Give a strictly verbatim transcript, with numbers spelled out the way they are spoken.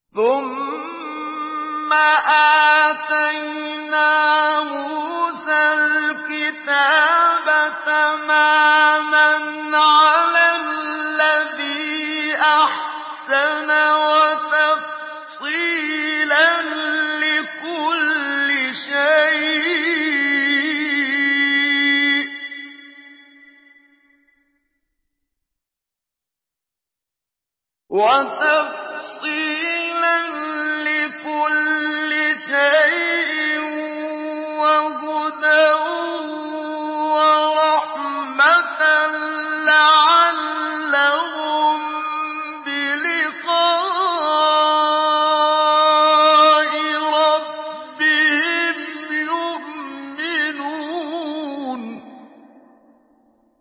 ثُمَّ آتَيْنَا مُوسَى الْكِتَابَ تَمَامًا عَلَى الَّذِي أَحْسَنَ وَتَفْصِيلًا لِّكُلِّ شَيْءٍ وَتَفْصِيلًا لِّكُلِّ شَيْءٍ